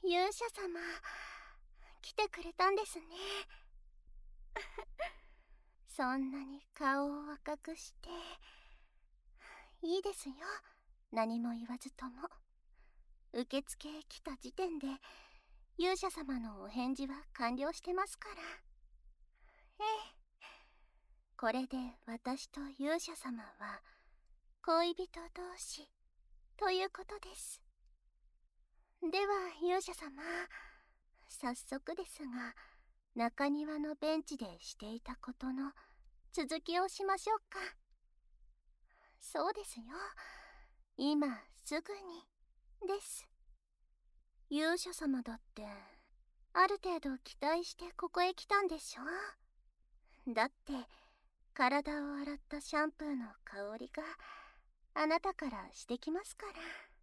勇者様、来てくれたんですね。そんなに顔を赤くして。いいですよ、何も言わずとも。受付来た時点で勇者様のお返事は完了してますから。ええ、これで私と勇者様は恋人同士ということです。では勇者様、早速ですが、中庭のベンチでしていたことの続きをしましょうか。そうですよ、今すぐにです。勇者様だってある程度期待してここへ来たんでしょ。だって体を洗ったシャンプーの香りがあなたからしてきますから。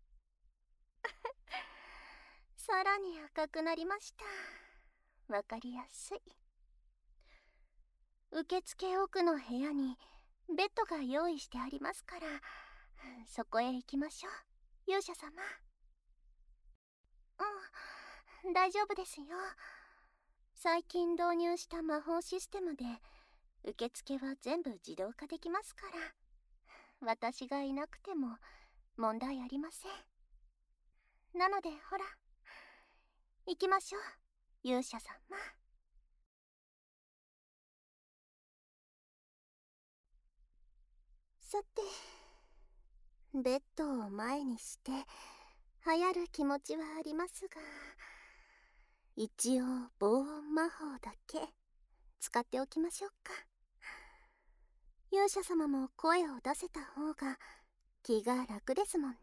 さらに赤くなりました。わかりやすい。受付奥の部屋にベッドが用意してありますから、そこへ行きましょう、勇者様。うん、大丈夫ですよ。最近導入した魔法システムで受付は全部自動化できますから、私がいなくても問題ありません。なのでほら、行きましょう、勇者様。さて、ベッドを前にして流行る気持ちはありますが、一応防音魔法だけ使っておきましょうか。勇者様も声を出せた方が気が楽ですもんね。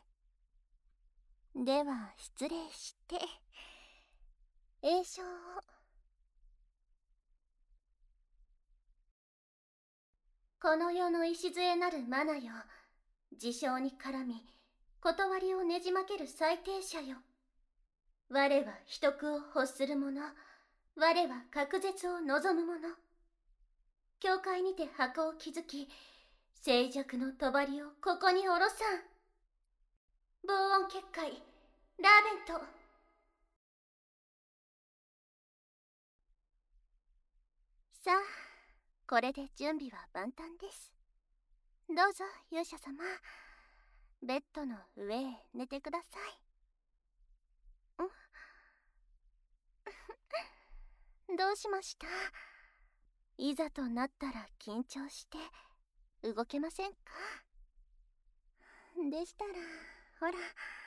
では失礼して詠唱を。この世の礎なるマナよ、自称に絡み断りをねじ曲げる最低者よ。我は秘匿を欲する者、我は隔絶を望む者。教会にて箱を築き、静寂の帳をここに下ろさん。防音結界ラーベント。さあ、これで準備は万端です。どうぞ勇者様、ベッドの上へ寝てください。どうしました？いざとなったら緊張して動けませんか？でしたらほら、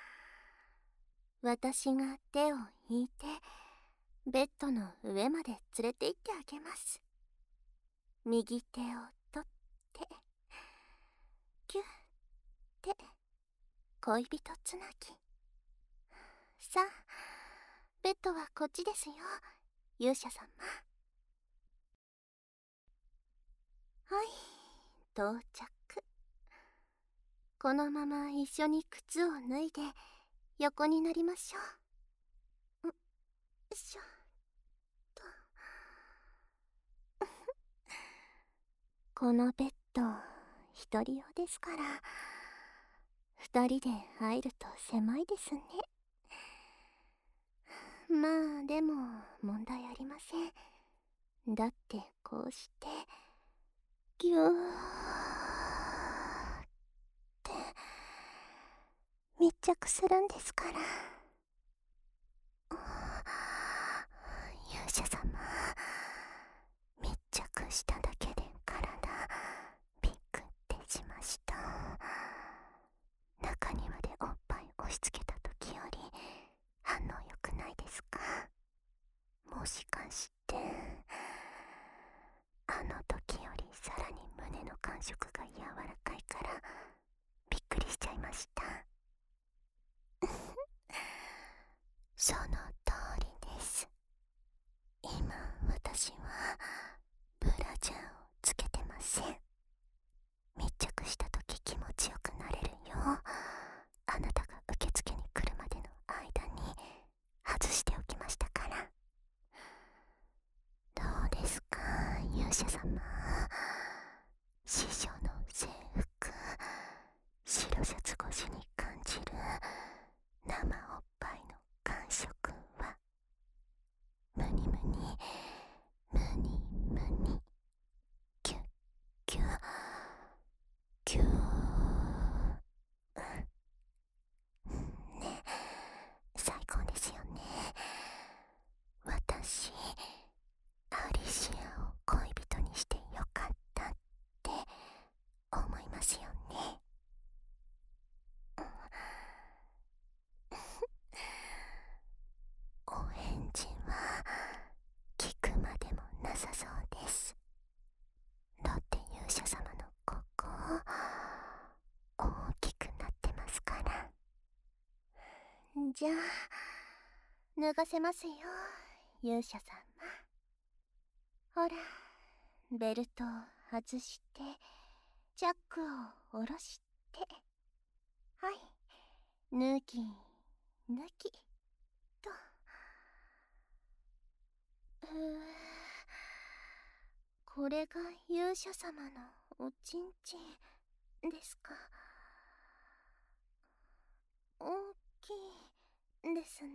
私が手を引いてベッドの上まで連れて行ってあげます。右手を取ってキュッて恋人つなぎ。さあ、ベッドはこっちですよ、勇者様。はい、到着。このまま一緒に靴を脱いで横になりましょう。よいしょと。このベッド一人用ですから、二人で入ると狭いですね。まあでも問題ありません。だってこうしてギューって密着するんですから。勇者様、密着しただけで体びっくってしました。中庭でおっぱい押し付けた時より反応良くないですか？もしかしてあの時よりさらに胸の感触が柔らかいからびっくりしちゃいました。その通りです。今私はブラジャーをつけてません。密着した時気持ちよくなれるよう、あなたが受付に来るまでの間に外しておきましたから。どうですか勇者様、師匠の制服、白シャツ越しに感じる生おっぱいの感触、 じゃあ脱がせますよ、勇者様。ほら、ベルトを外して、チャックを下ろして、はい、脱ぎ脱ぎと。これが勇者様のおちんちんですか。大きいですね。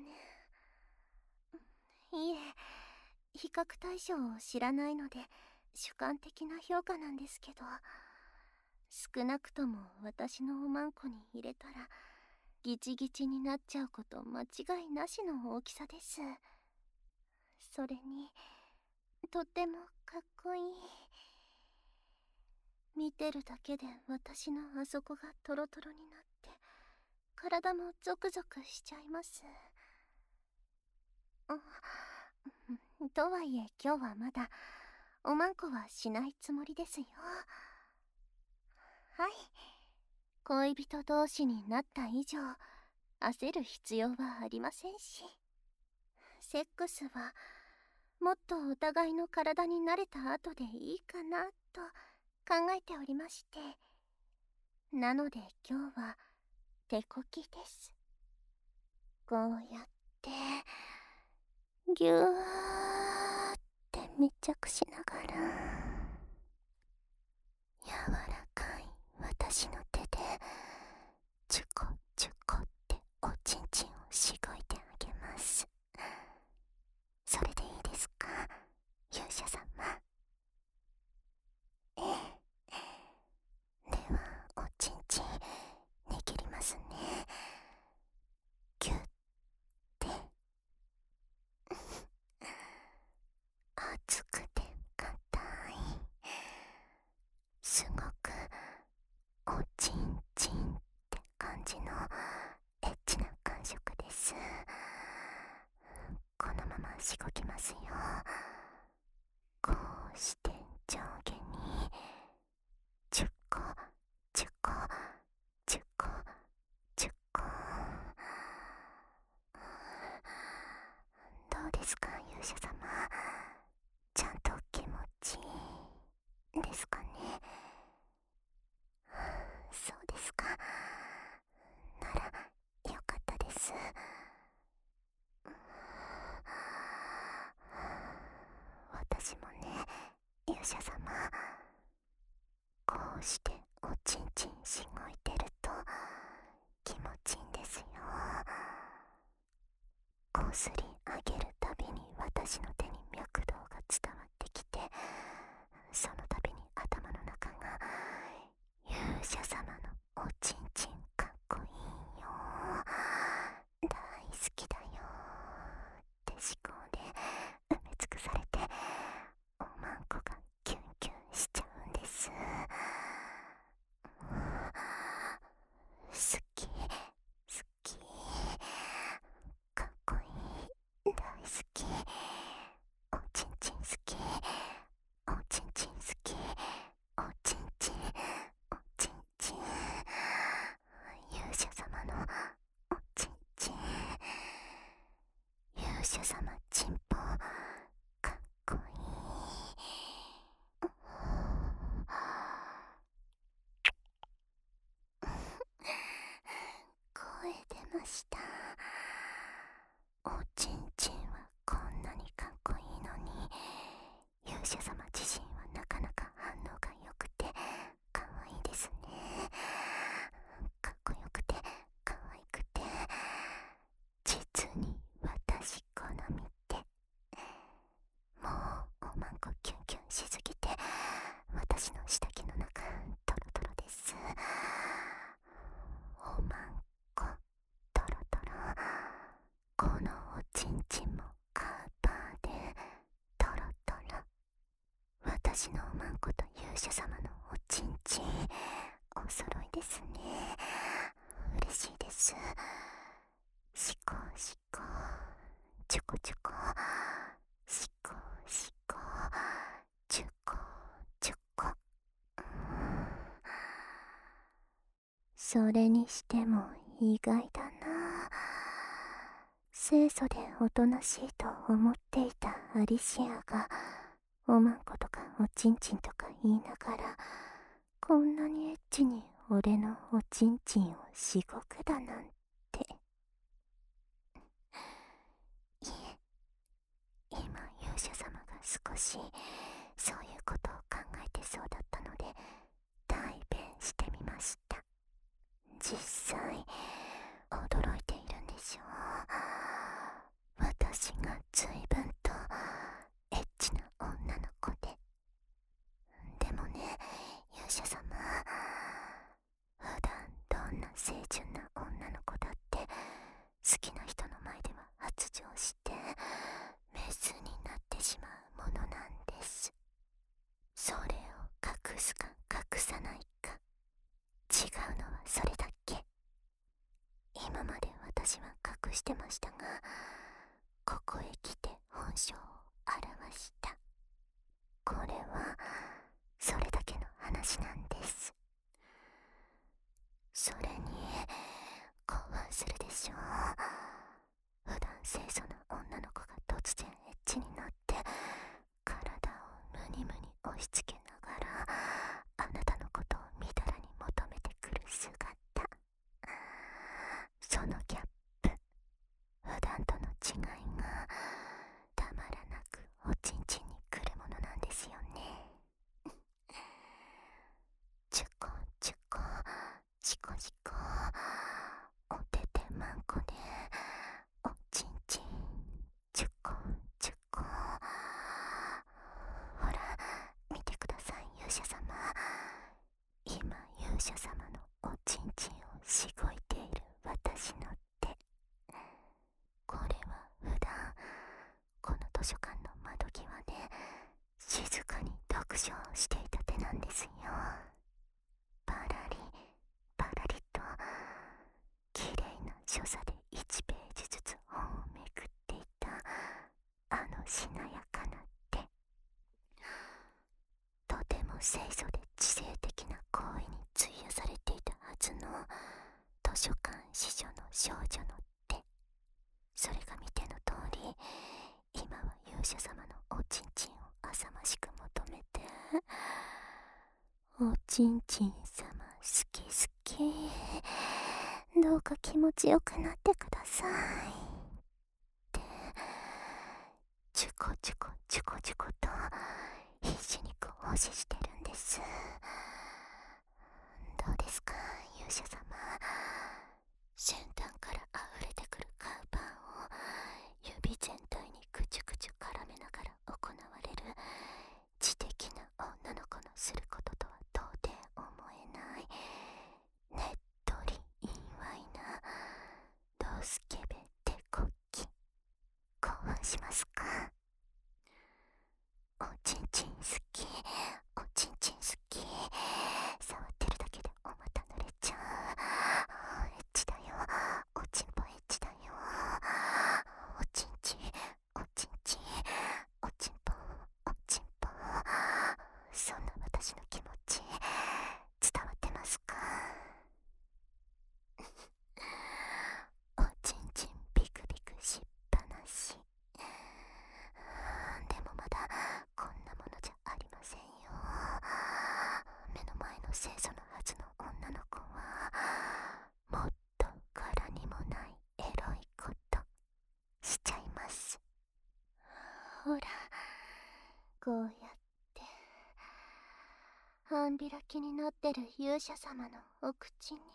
いえ、比較対象を知らないので主観的な評価なんですけど、少なくとも私のおまんこに入れたらギチギチになっちゃうこと間違いなしの大きさです。それにとってもかっこいい。見てるだけで私のあそこがトロトロになって体もゾクゾクしちゃいます。とはいえ今日はまだおまんこはしないつもりですよ。はい、恋人同士になった以上焦る必要はありませんし、セックスはもっとお互いの体に慣れた後でいいかなと考えておりまして、なので今日は手こきです。こうやってぎゅーって密着しながら柔らかい私の手でチュコチュコっておちんちんをしごいてあげます。それでいいですか、勇者様。ええ、ではおちんちん握りますね。ぎゅって熱くて硬い、すごくおちんちんって感じのエッチな感触です。このまましごきますよ。こうして上下に10個10個10個10個。どうですか、勇者様。ちゃんと気持ちいいですかね。そうですか。ならよかったです。私もね、勇者様、こうしておちんちんしごいてると気持ちいいんですよ。こすり上げるたびに私の手に脈動が伝わってきて、そのたびに頭の中が勇者様のおちんちんかっこいいよ、大好きだよって思考で埋め尽くされて、おまんこがキュンキュンしちゃうんです。好き好き、かっこいい、大好き、おちんちん好き、おちんちん好き、おちんちんおちんちん、勇者様のおちんちん、勇者様ちんぽかっこいい。声出ました。おちんちんはこんなにかっこいいのに、勇者様自身はなかなか反応が良くて可愛いですね。かっこよくて可愛くて、実に私好みで、もうおまんこキュンキュンしすぎて私の下着の中トロトロです。おまんこトロトロ、このおちんちんもアーパーでトロトロ。私のおまんこと勇者様のおちんちんお揃いですね。嬉しいです。しこしこ、チュコチュコ、しこしこ、チュコチュコ。それにしても意外だな。 清楚でおとなしいと思っていたアリシアがおまんことかおちんちんとか言いながらこんなにエッチに俺のおちんちんをしごくだなんて。いえ、今勇者様が少しそういうことを考えてそうだったので代弁してみました。実際驚いているんでしょう。私が随分とエッチな女の子で。でもね、勇者様、普段どんな清純な女の子だって好きな人の前では発情してメスになってしまうものなんです。それを隠すか隠さないか、違うのはそれだけ。今まで私は隠してましたが、ここへ来て本性を現した。これはそれだけの話なんです。それに興奮するでしょう。普段清楚な女の子が突然エッチになって体をムニムニ押し付けながらあなたのことをみだらに求めてくる姿、そのギャップ、普段との違いがたまらなくおちんちんにくるものなんですよね。チュコチュコシコシコ、おててまんこでおちんちんチュコチュコ。ほら見てください勇者様。今勇者様のおちんちんをしごいている私の手、これは普段この図書館の窓際で静かに読書をしていた手なんですよ。パラリパラリと綺麗な所作で1ページずつ本をめくっていたあのしなやかな手、とても清楚で知性的な行為に費やされていたはずの図書館司書の少女の手、それが見ての通り今は勇者様のおちんちんを浅ましく求めて、おちんちん様好き好き、どうか気持ちよくなってくださいってチュコチュコチュコチュコと必死に奉仕してるんです。どうですか勇者様、先端から溢れてくるカウパーを指全体にくちゅくちゅ絡めながら行われる知的な女の子のすることとは到底思えないねっとり陰猥なドスケベ手こき、興奮しますか？おちんちん好き、おちんちん好き、触ってるだけでお股濡れちゃう。エッチだよ、おちんぽエッチだよ。おちんちんおちんちんおちんぽおちんぽ、そんな私の気持ち伝わってますか？おちんちんビクビクしっぱなし。でもまだこんなものじゃありませんよ。目の前の清楚なはずの女の子はもっと柄にもないエロいことしちゃいます。ほらこうやって半開きになってる勇者様のお口に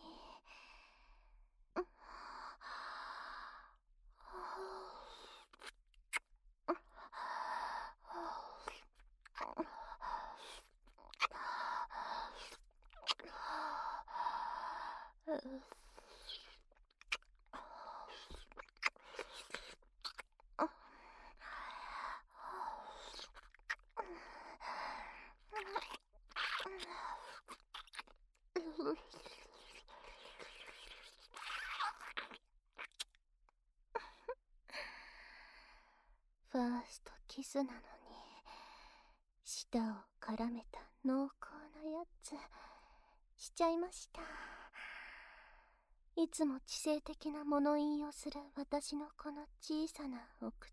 ファーストキスなのに舌を絡めた濃厚なやつしちゃいました。 いつも知性的な物言いをする私のこの小さなお口、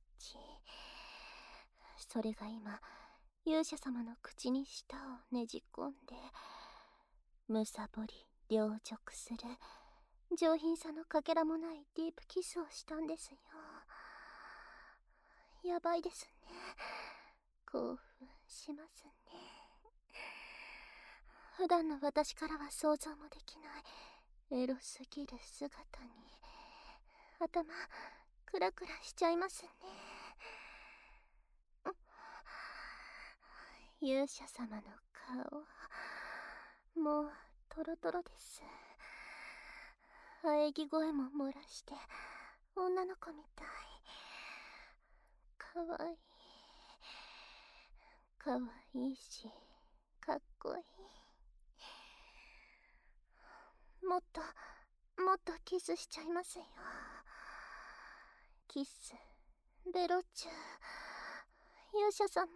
それが今勇者様の口に舌をねじ込んでむさぼり凌辱する上品さのかけらもないディープキスをしたんですよ。やばいですね。興奮しますね。普段の私からは想像もできないエロすぎる姿に頭クラクラしちゃいますね。勇者様の顔もうトロトロです。喘ぎ声も漏らして女の子みたい。かわいいかわいいしかっこいい。もっともっとキスしちゃいますよ。キスベロチュー勇者様。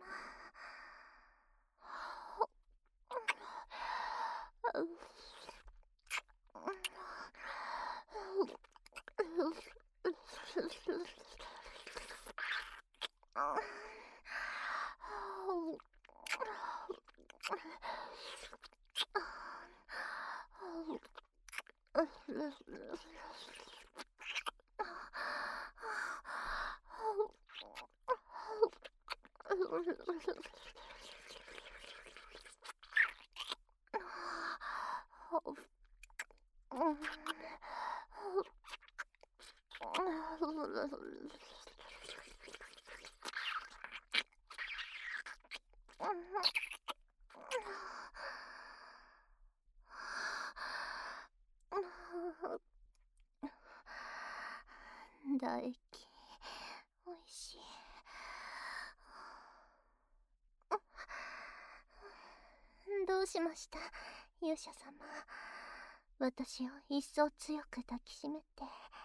唾液おいしい。どうしました勇者様。私を一層強く抱きしめて。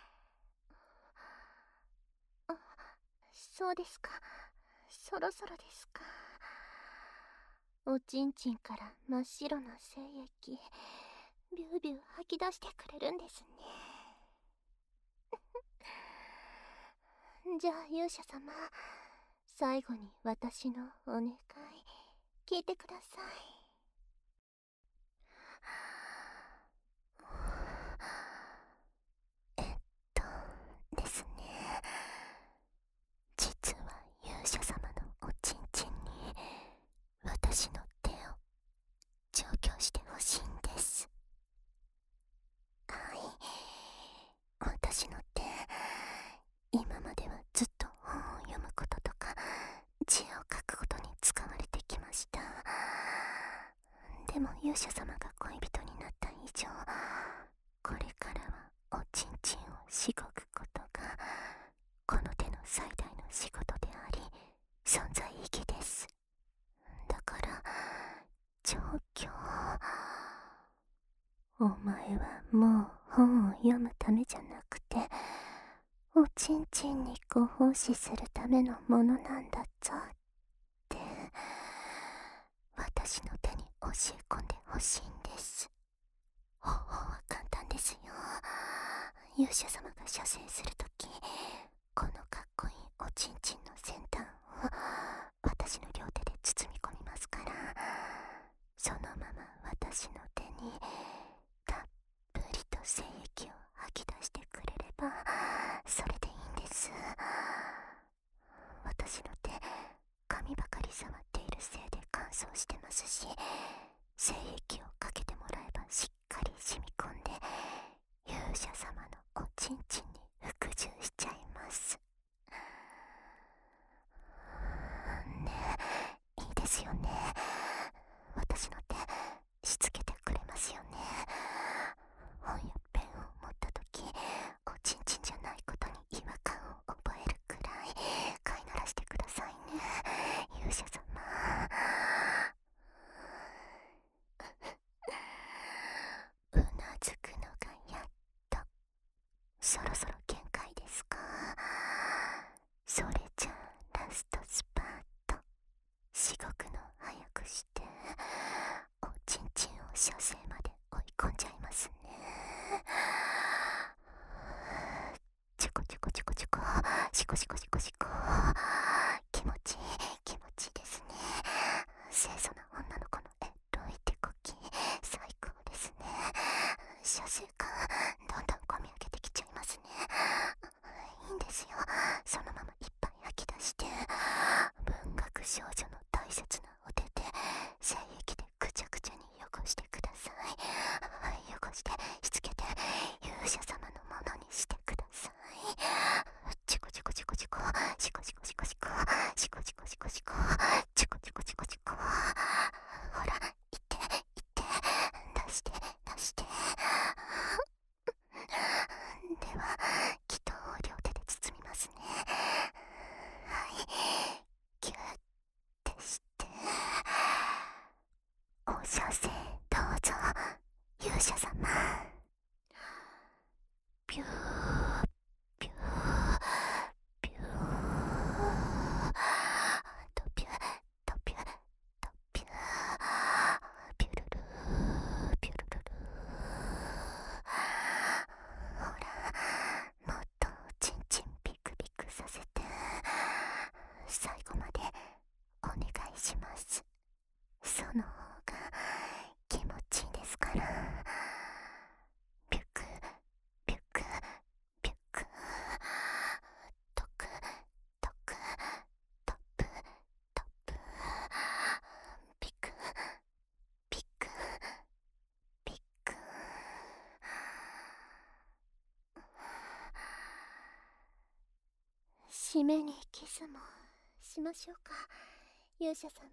そうですか、そろそろですか。おちんちんから真っ白な精液ビュービュー吐き出してくれるんですね。じゃあ勇者様、最後に私のお願い聞いてください。ですね、実は勇者様のおちんちんに私の手を調教してほしいんです。はい、私の手、今まではずっと本を読むこととか字を書くことに使われてきました。でも勇者様が恋人になった以上、これからはおちんちんをしごくことがこの手の最大の仕事であり存在意義です。だから調教、お前はもう本を読むためじゃなくておちんちんにご奉仕するためのものなんだぞって私の手に教え込んでほしいんです。方法は簡単ですよ。勇者様が射精するとき、このかっこいいおちんちんの先端を私の両手で包み込みますから、そのまま私の手にたっぷりと精液を吐き出してくれればそれでいいんです。私の手、髪ばかり触っているせいで乾燥してますし、精液をかけてもらえばしっかり染み込んで勇者様のおちんちんに服従しちゃいます。ねえ、いいですよね。私の手しつけてくれますよね。本やペンを持ったとき、おちんちんじゃないことに違和感を覚えるくらい飼いならしてくださいね勇者様。うなずくのがやっと。そろそろ限界ですか。それじゃあラストスパート、しごくの早くしておちんちんを射精まで追い込んじゃいますね。 チコチコシコシコシコシコ、気持ちいい気持ちいいですね。清楚な女の子のエロい手こき最高ですね。射精感どんどん込み上げてきちゃいますね。いいんですよ、そのままいっぱい吐き出して、文学少女の大切なお手で精液でぐちゃぐちゃに汚してください。汚してしつけて勇者様のものにしてください。チコチコチコチコシコシコシコシコシコシコシコシコチコチコチコチコ、ほらいっていって出して出して。では気筒を両手で包みますね。はい、ギュッてしてお射精どうぞ勇者様。ピューピューピューとピューとピューとピューピュルルーピュルルルー。ほらもっとチンチンピクピクさせて最後までお願いします。その方が気持ちいいですから。ピュクピュクピュクトクトクトップトップピクピクピク。締めにキスもしましょうか勇者様。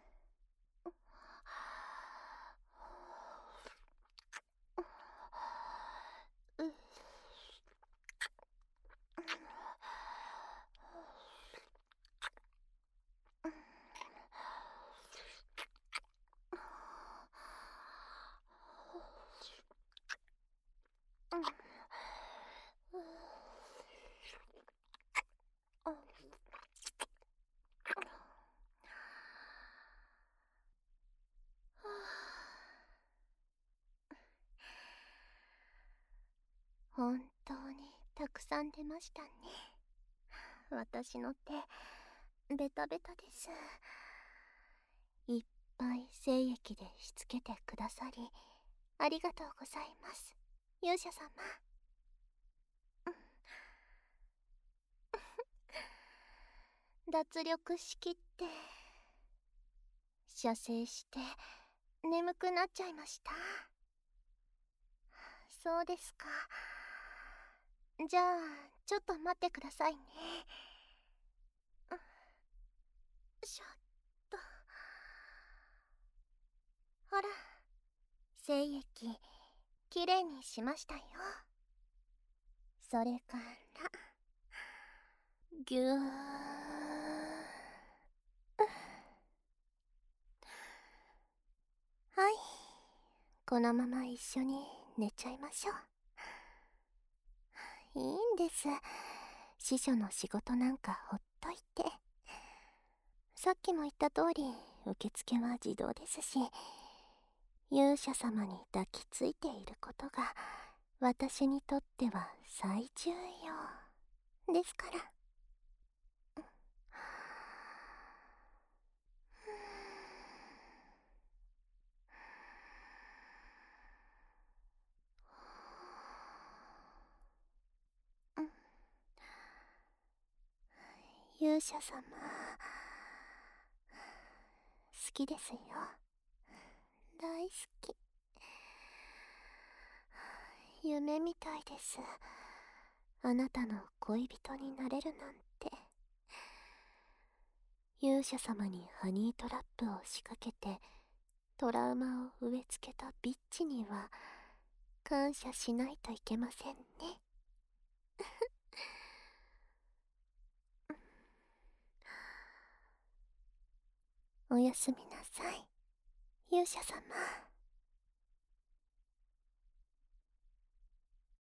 本当にたくさん出ましたね。私の手ベタベタです。いっぱい精液でしつけてくださりありがとうございます勇者様。脱力しきって射精して眠くなっちゃいました。そうですか。じゃあちょっと待ってくださいね。ちょっとほら精液きれいにしましたよ。それからぎゅーはい、このまま一緒に寝ちゃいましょう。いいんです、司書の仕事なんかほっといて。さっきも言った通り受付は自動ですし、勇者様に抱きついていることが私にとっては最重要ですから。勇者様好きですよ、大好き。夢みたいです、あなたの恋人になれるなんて。勇者様にハニートラップを仕掛けてトラウマを植え付けたビッチには感謝しないといけませんね。おやすみなさい勇者様。